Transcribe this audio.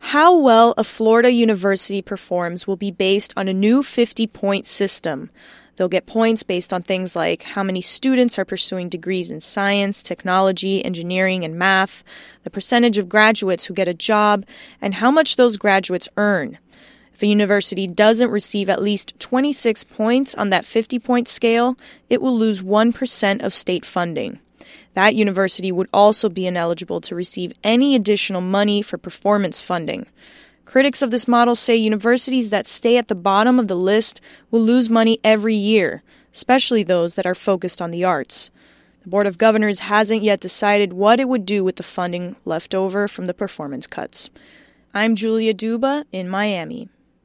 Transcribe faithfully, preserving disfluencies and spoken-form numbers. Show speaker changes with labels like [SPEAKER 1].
[SPEAKER 1] How well a Florida university performs will be based on a new fifty-point system. They'll get points based on things like how many students are pursuing degrees in science, technology, engineering, and math, the percentage of graduates who get a job, and how much those graduates earn. If a university doesn't receive at least twenty-six points on that fifty-point scale, it will lose one percent of state funding. That university would also be ineligible to receive any additional money for performance funding. Critics of this model say universities that stay at the bottom of the list will lose money every year, especially those that are focused on the arts. The Board of Governors hasn't yet decided what it would do with the funding left over from the performance cuts. I'm Julia Duba in Miami.